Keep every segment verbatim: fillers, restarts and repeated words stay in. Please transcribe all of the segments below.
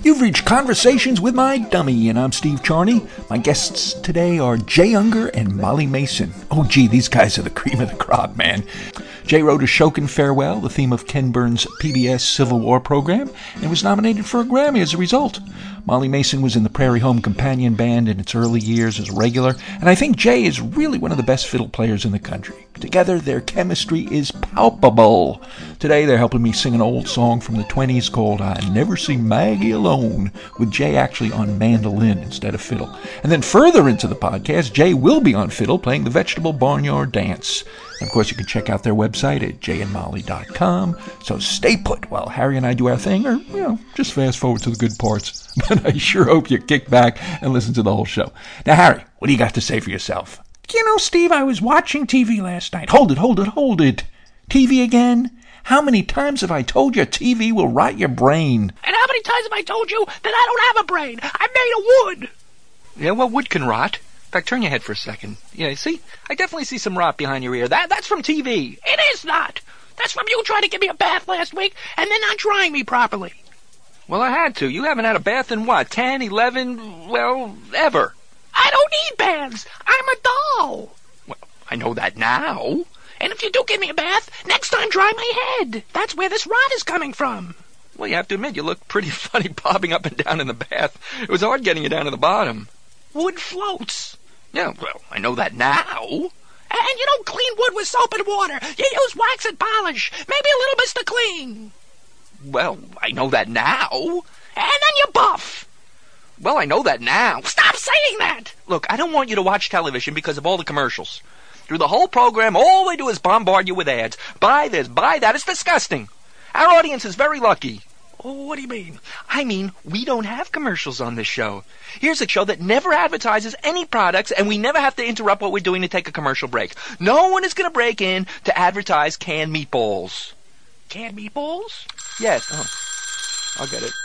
You've reached Conversations with My Dummy, and I'm Steve Charney. My guests today are Jay Ungar and Molly Mason. Oh, gee, these guys are the cream of the crop, man. Jay wrote Ashokan Farewell, the theme of Ken Burns' P B S Civil War program, and was nominated for a Grammy as a result. Molly Mason was in the Prairie Home Companion Band in its early years as a regular, and I think Jay is really one of the best fiddle players in the country. Together, their chemistry is palpable. Today, they're helping me sing an old song from the twenties called I Never See Maggie Alone, with Jay actually on mandolin instead of fiddle. And then further into the podcast, Jay will be on fiddle playing the Vegetable Barnyard Dance. And of course, you can check out their website at jay and molly dot com. So stay put while Harry and I do our thing, or, you know, just fast forward to the good parts. But I sure hope you kick back and listen to the whole show. Now, Harry, what do you got to say for yourself? You know, Steve, I was watching T V last night. Hold it, hold it, hold it. T V again? How many times have I told you T V will rot your brain? And how many times have I told you that I don't have a brain? I'm made of wood. Yeah, well, wood can rot. In fact, turn your head for a second. Yeah, see? I definitely see some rot behind your ear. That That's from T V. It is not. That's from you trying to give me a bath last week and then not drying me properly. Well, I had to. You haven't had a bath in what, ten, eleven, well, ever. I don't need baths. I'm a doll. Well, I know that now. And if you do give me a bath, next time dry my head. That's where this rot is coming from. Well, you have to admit, you look pretty funny bobbing up and down in the bath. It was hard getting you down to the bottom. Wood floats. Yeah, well, I know that now. And you don't clean wood with soap and water. You use wax and polish. Maybe a little Mister Clean. Well, I know that now. And then you buff. Well, I know that now. Stop saying that! Look, I don't want you to watch television because of all the commercials. Through the whole program, all they do is bombard you with ads. Buy this, buy that. It's disgusting. Our audience is very lucky. Oh, what do you mean? I mean, we don't have commercials on this show. Here's a show that never advertises any products, and we never have to interrupt what we're doing to take a commercial break. No one is going to break in to advertise canned meatballs. Canned meatballs? Yes. Oh, I'll get it.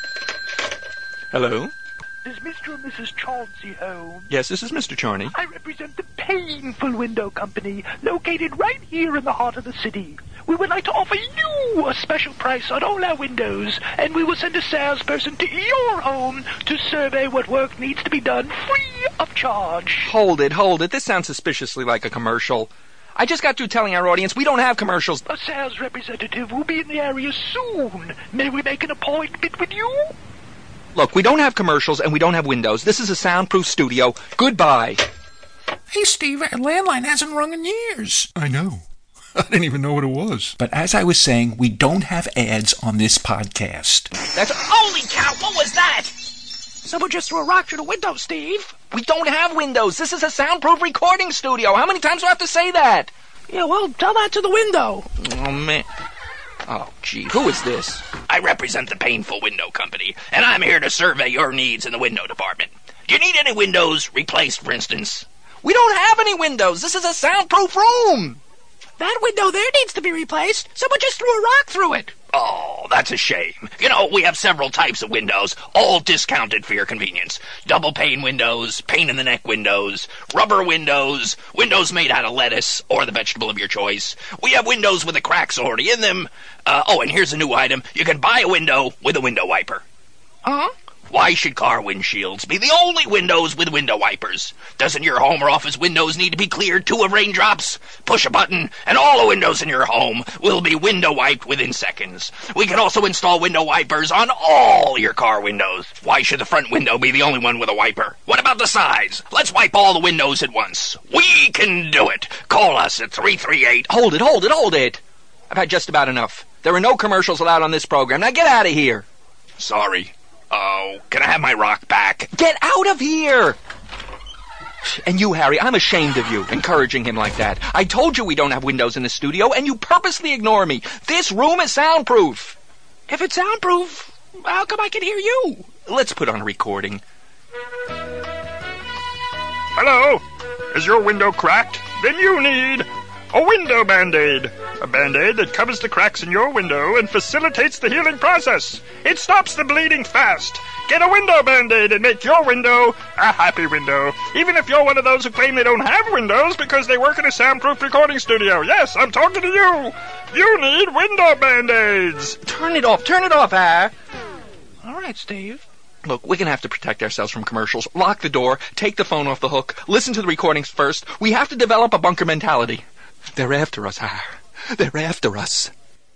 Hello? Is Mister and Missus Chauncey home? Yes, this is Mister Charney. I represent the Painful Window Company, located right here in the heart of the city. We would like to offer you a special price on all our windows, and we will send a salesperson to your home to survey what work needs to be done free of charge. Hold it, hold it. This sounds suspiciously like a commercial. I just got through telling our audience we don't have commercials. A sales representative will be in the area soon. May we make an appointment with you? Look, we don't have commercials and we don't have windows. This is a soundproof studio. Goodbye. Hey, Steve, our landline hasn't rung in years. I know. I didn't even know what it was. But as I was saying, we don't have ads on this podcast. That's... Holy cow, what was that? Someone just threw a rock through the window, Steve. We don't have windows. This is a soundproof recording studio. How many times do I have to say that? Yeah, well, tell that to the window. Oh, man. Oh, gee, who is this? I represent the Painful Window Company, and I'm here to survey your needs in the window department. Do you need any windows replaced, for instance? We don't have any windows. This is a soundproof room. That window there needs to be replaced. Someone just threw a rock through it. Oh, that's a shame. You know, we have several types of windows, all discounted for your convenience. Double pane windows, pane-in-the-neck windows, rubber windows, windows made out of lettuce or the vegetable of your choice. We have windows with the cracks already in them. Uh, oh, and here's a new item. You can buy a window with a window wiper. Huh? Why should car windshields be the only windows with window wipers? Doesn't your home or office windows need to be cleared too of raindrops? Push a button, and all the windows in your home will be window wiped within seconds. We can also install window wipers on all your car windows. Why should the front window be the only one with a wiper? What about the sides? Let's wipe all the windows at once. We can do it. Call us at three three eight... Hold it, hold it, hold it. I've had just about enough. There are no commercials allowed on this program. Now get out of here. Sorry. Oh, can I have my rock back? Get out of here! And you, Harry, I'm ashamed of you, encouraging him like that. I told you we don't have windows in the studio, and you purposely ignore me. This room is soundproof. If it's soundproof, how come I can hear you? Let's put on a recording. Hello? Is your window cracked? Then you need a window Band-Aid. A Band-Aid that covers the cracks in your window and facilitates the healing process. It stops the bleeding fast. Get a window Band-Aid and make your window a happy window. Even if you're one of those who claim they don't have windows because they work in a soundproof recording studio. Yes, I'm talking to you. You need window Band-Aids. Turn it off. Turn it off, Har. All right, Steve. Look, we're going to have to protect ourselves from commercials. Lock the door, take the phone off the hook, listen to the recordings first. We have to develop a bunker mentality. They're after us, Har. They're after us.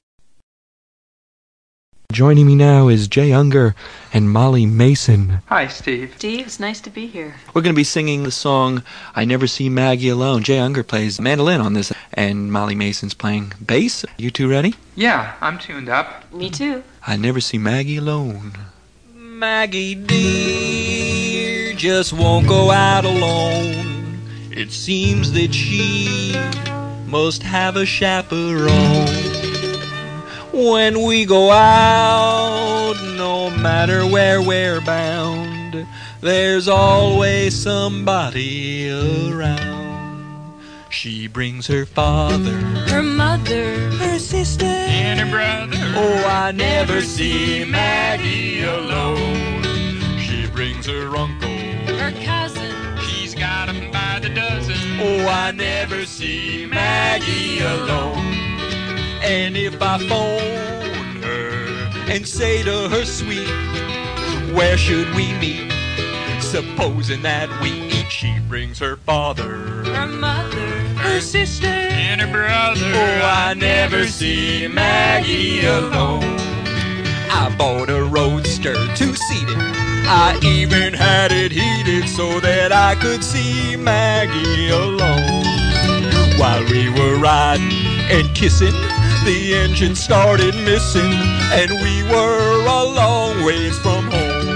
Joining me now is Jay Unger and Molly Mason. Hi, Steve. Steve, it's nice to be here. We're going to be singing the song I Never See Maggie Alone. Jay Unger plays mandolin on this, and Molly Mason's playing bass. You two ready? Yeah, I'm tuned up. Me too. I never see Maggie alone. Maggie dear just won't go out alone. It seems that she must have a chaperone. When we go out, no matter where we're bound, there's always somebody around. She brings her father, Her mother, her sister, And her brother. Oh, I never see Maggie alone. She brings her uncle, her cousin. She's got 'em by the dozen. oh, I never see Maggie alone. And if I phone her and say to her sweet, where should we meet? Supposing that we eat, she brings her father, Her mother, her sister, And her brother. oh, I never see Maggie alone. I bought a roadster two-seated. I even had it heated so that I could see Maggie alone. While we were riding and kissing, the engine started missing, and we were a long ways from home.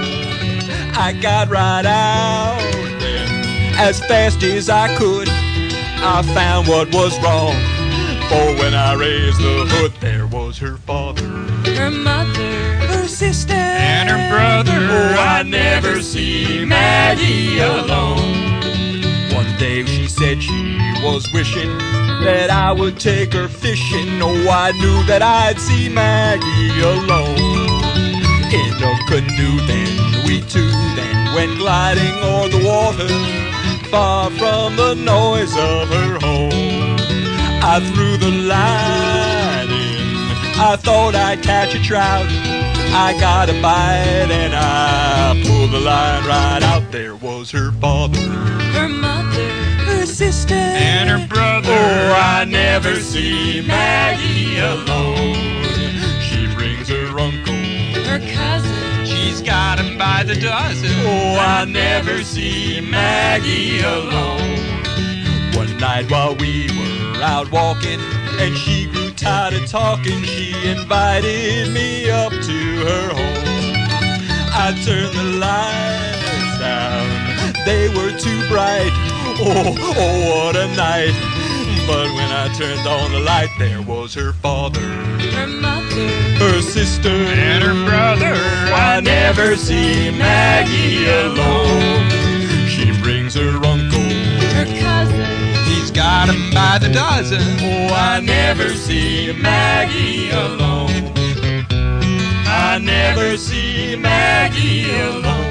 I got right out then as fast as I could. I found what was wrong, for when I raised the hood, there was her father, her mother, her sister, And her brother. oh, I never see Maggie alone. One day she said she was wishing that I would take her fishing. Oh, I knew that I'd see Maggie alone. In a canoe then, we two then went gliding o'er the water, far from the noise of her home. I threw the line in, I thought I'd catch a trout. I got a bite and I pulled the line right out. There was her father, her mother, her sister, And her brother. oh, I never see Maggie alone. She brings her uncle, her cousin. She's got 'em by the dozen. oh, I never see Maggie alone. One night while we were out walking, and she grew tired of talking, she invited me up to her home. I turned the lights down, they were too bright. Oh, oh, what a night. But when I turned on the light, there was her father, her mother, her sister, And her brother. I never see Maggie alone. She brings her uncle, her cousin. She's got 'em by the dozen. oh, I never see Maggie alone. I never see Maggie alone.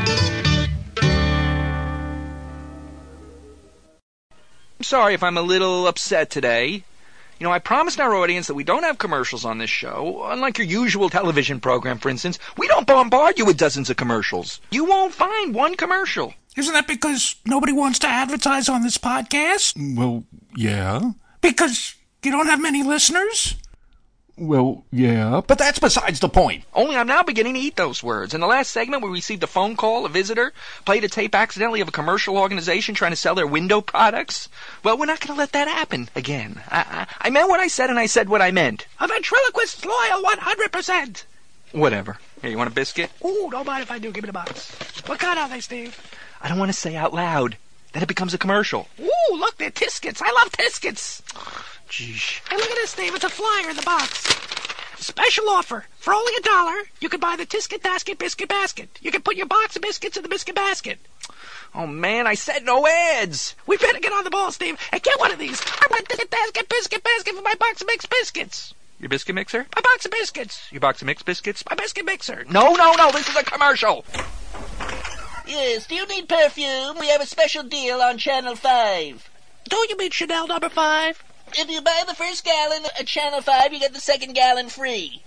I'm sorry if I'm a little upset today. You know, I promised our audience that we don't have commercials on this show. Unlike your usual television program, for instance, we don't bombard you with dozens of commercials. You won't find one commercial. Isn't that because nobody wants to advertise on this podcast? Well, yeah. Because you don't have many listeners? Well, yeah. But that's besides the point. Only I'm now beginning to eat those words. In the last segment, we received a phone call, a visitor played a tape accidentally of a commercial organization trying to sell their window products. Well, we're not going to let that happen again. I, I, I meant what I said, and I said what I meant. A ventriloquist loyal one hundred percent. Whatever. Here, you want a biscuit? Ooh, don't mind if I do. Give me the box. What kind are they, Steve? I don't want to say out loud. Then it becomes a commercial. Ooh, look, they're Tiscuits. I love Tiscuits. Jeez. Hey, look at this, Steve. It's a flyer in the box. Special offer. For only a dollar, you can buy the Tiscuit Basket Biscuit Basket. You can put your box of biscuits in the biscuit basket. Oh, man, I said no ads. We better get on the ball, Steve, and get one of these. I want the Tiscuit Biscuit Basket for my box of mixed biscuits. Your biscuit mixer? My box of biscuits. Your box of mixed biscuits? My biscuit mixer. No, no, no, this is a commercial. Yes, do you need perfume? We have a special deal on Channel five. Don't you mean Chanel number five? If you buy the first gallon at Channel five, you get the second gallon free.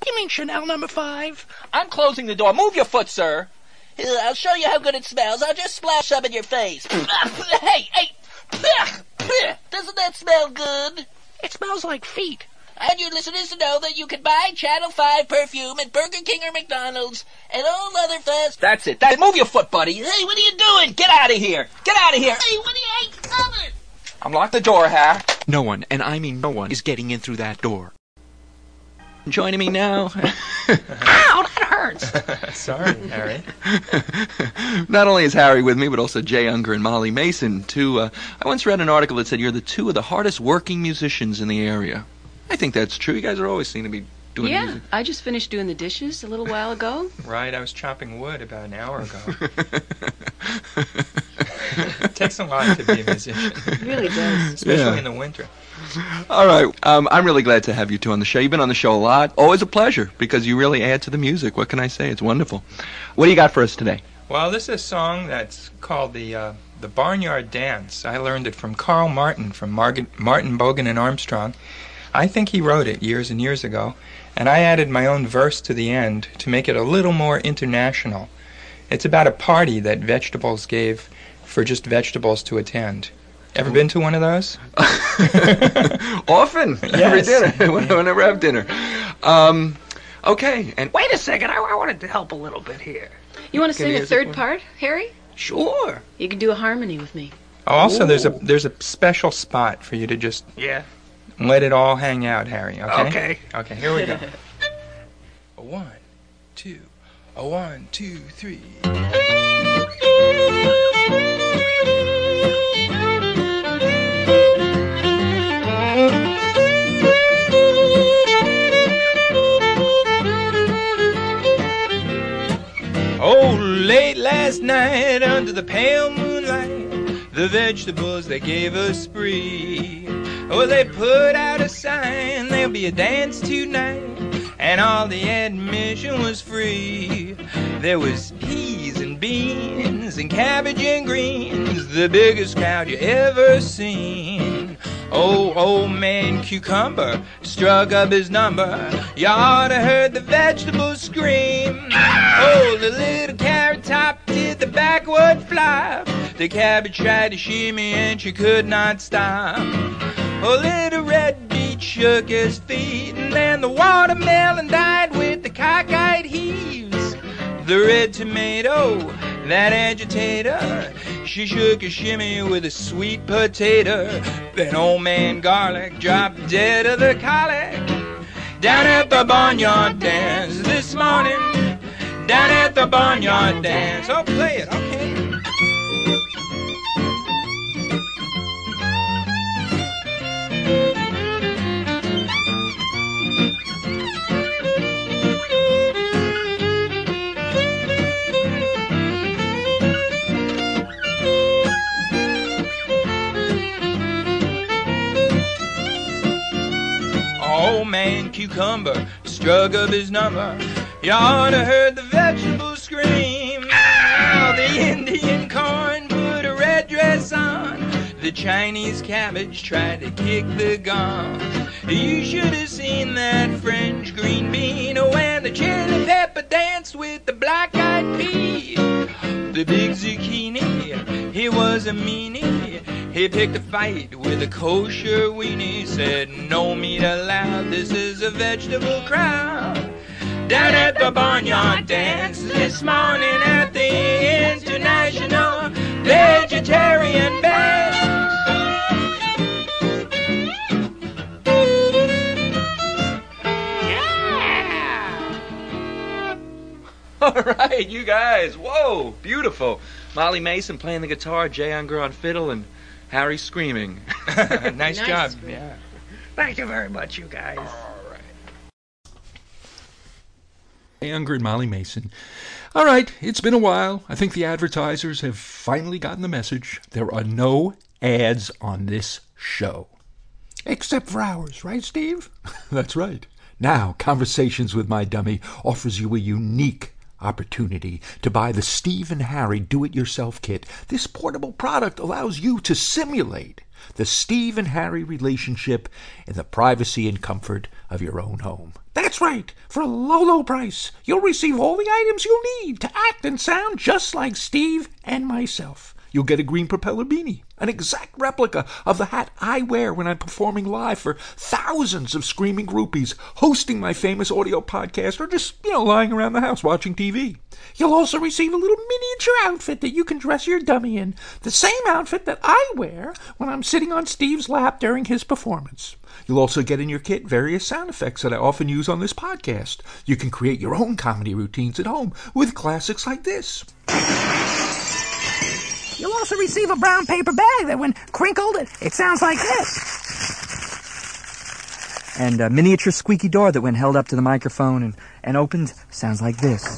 You mean Chanel number five? I'm closing the door. Move your foot, sir. Here, I'll show you how good it smells. I'll just splash some in your face. Hey, hey! Doesn't that smell good? It smells like feet. And your listeners to know that you can buy Channel five perfume at Burger King or McDonald's and all other fast... That's it. That, move your foot, buddy. Hey, what are you doing? Get out of here. Get out of here. Hey, what are you... Hey, stop it! Unlock the door, Har. No one, and I mean no one, is getting in through that door. Joining me now... Ow, that hurts. Sorry, Harry. Not only is Harry with me, but also Jay Unger and Molly Mason, two... Uh, I once read an article that said you're the two of the hardest working musicians in the area. I think that's true. You guys are always seen to be doing Yeah, music. I just finished doing the dishes a little while ago. Right, I was chopping wood about an hour ago. It takes a lot to be a musician. It really does. Especially Yeah. in the winter. All right. Um, I'm really glad to have you two on the show. You've been on the show a lot. Always a pleasure, because you really add to the music. What can I say? It's wonderful. What do you got for us today? Well, this is a song that's called the uh, the Barnyard Dance. I learned it from Carl Martin, from Margaret, Martin, Bogan, and Armstrong. I think he wrote it years and years ago, and I added my own verse to the end to make it a little more international. It's about a party that vegetables gave for just vegetables to attend. Ever been to one of those? Often. Every dinner. Whenever I have dinner. Um, okay. And Wait a second, I, I wanted to help a little bit here. You want to Can sing you a third sing one? part, Harry? Sure. You can do a harmony with me. Oh, also, there's a there's a special spot for you to just Yeah. let it all hang out, Harry. Okay. Okay. Okay. Here we go. A one, two. A one, two, three. Oh, late last night under the pale moonlight, the vegetables they gave us free. Oh, they put out a sign, there'll be a dance tonight, and all the admission was free. There was peas and beans and cabbage and greens, the biggest crowd you ever seen. Oh, old man Cucumber struck up his number. You oughta heard the vegetables scream. Oh, the little Carrot Top did the backward flop. The cabbage tried to shimmy and she could not stop. Oh, little Red Beet shook his feet, and then the watermelon died with the cockeyed heaves. The red tomato, that agitator, she shook a shimmy with a sweet potato. Then old man Garlic dropped dead of the colic down at the barnyard dance this morning. Down at the barnyard dance. Oh, play it, okay. Old man Cucumber struck up his number. You oughta heard the vegetables scream. Oh, the Indian corn put a red dress on. The Chinese cabbage tried to kick the gong. You should have seen that French green bean when the chili pepper danced with the black-eyed pea. The big zucchini, he was a meanie. He picked a fight with a kosher weenie. Said, no meat allowed, this is a vegetable crowd. Down at the barnyard dance this morning at the International Vegetarian Band. All right, you guys. Whoa, beautiful. Molly Mason playing the guitar, Jay Unger on fiddle, and Harry screaming. nice, Nice. job. Yeah. Thank you very much, you guys. Jay Unger and Molly Mason. All right, it's been a while. I think the advertisers have finally gotten the message. There are no ads on this show. Except for ours, right, Steve? That's right. Now, Conversations with My Dummy offers you a unique opportunity to buy the Steve and Harry Do-It-Yourself Kit. This portable product allows you to simulate the Steve and Harry relationship in the privacy and comfort of your own home. That's right. For a low, low price, you'll receive all the items you'll need to act and sound just like Steve and myself. You'll get a green propeller beanie, an exact replica of the hat I wear when I'm performing live for thousands of screaming groupies, hosting my famous audio podcast, or just, you know, lying around the house watching T V. You'll also receive a little miniature outfit that you can dress your dummy in, the same outfit that I wear when I'm sitting on Steve's lap during his performance. You'll also get in your kit various sound effects that I often use on this podcast. You can create your own comedy routines at home with classics like this. You'll also receive a brown paper bag that, when crinkled, it, it sounds like this. And a miniature squeaky door that, when held up to the microphone and, and opened, sounds like this.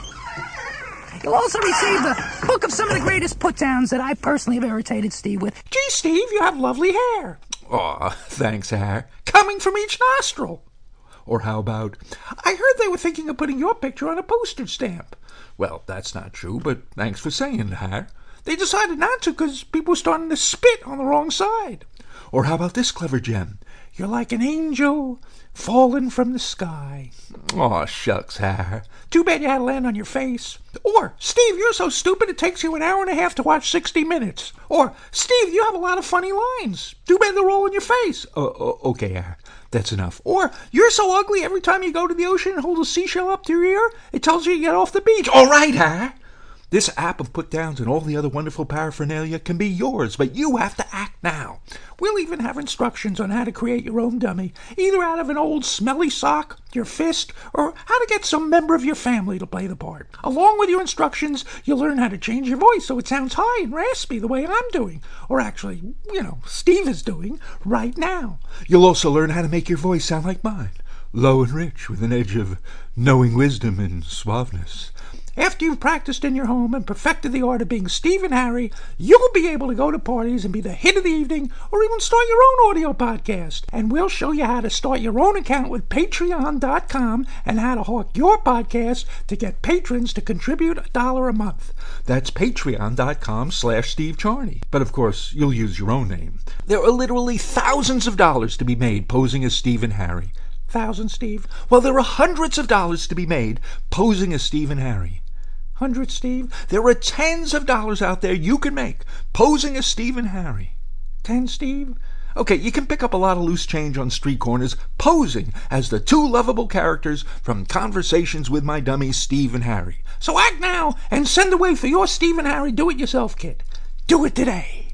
You'll also receive the book of some of the greatest put-downs that I personally have irritated Steve with. Gee, Steve, you have lovely hair. Aw, thanks, Har. Coming from each nostril. Or how about, I heard they were thinking of putting your picture on a postage stamp. Well, that's not true, but thanks for saying it, Har. They decided not to because people were starting to spit on the wrong side. Or how about this clever gem? You're like an angel fallen from the sky. Aw, shucks, Har. Too bad you had to land on your face. Or, Steve, you're so stupid it takes you an hour and a half to watch sixty minutes. Or, Steve, you have a lot of funny lines. Too bad they're all in your face. Uh, uh, okay, Har. That's enough. Or, you're so ugly every time you go to the ocean and hold a seashell up to your ear, it tells you to get off the beach. All right, Har. This app of put-downs and all the other wonderful paraphernalia can be yours, but you have to act now. We'll even have instructions on how to create your own dummy, either out of an old smelly sock, your fist, or how to get some member of your family to play the part. Along with your instructions, you'll learn how to change your voice so it sounds high and raspy the way I'm doing, or actually, you know, Steve is doing right now. You'll also learn how to make your voice sound like mine, low and rich with an edge of knowing wisdom and suaveness. After you've practiced in your home and perfected the art of being Steve and Harry, you'll be able to go to parties and be the hit of the evening, or even start your own audio podcast. And we'll show you how to start your own account with Patreon dot com and how to hawk your podcast to get patrons to contribute a dollar a month. That's Patreon dot com slash Steve Charney. But of course, you'll use your own name. There are literally thousands of dollars to be made posing as Steve and Harry. Thousand, Steve? Well, there are hundreds of dollars to be made posing as Steve and Harry. Hundred, Steve? There are tens of dollars out there you can make posing as Steve and Harry. Ten, Steve? Okay, you can pick up a lot of loose change on street corners posing as the two lovable characters from Conversations with My Dummies, Steve and Harry. So act now and send away for your Steve and Harry do-it-yourself kit. Do it today.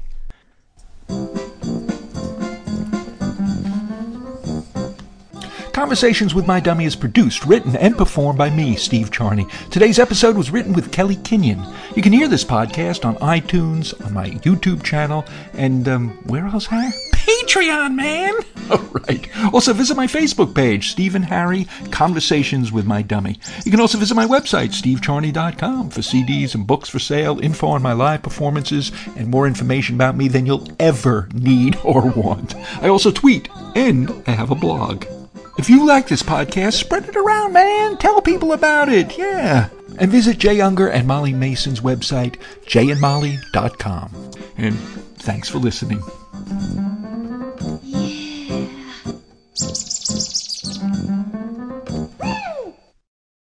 Conversations with My Dummy is produced, written, and performed by me, Steve Charney. Today's episode was written with Kelly Kenyon. You can hear this podcast on iTunes, on my YouTube channel, and, um, where else, Harry? Patreon, man! All right. Also, visit my Facebook page, Steve and Harry, Conversations with My Dummy. You can also visit my website, steve charney dot com, for C Ds and books for sale, info on my live performances, and more information about me than you'll ever need or want. I also tweet, and I have a blog. If you like this podcast, spread it around, man. Tell people about it. Yeah. And visit Jay Unger and Molly Mason's website, jay and molly dot com. And thanks for listening.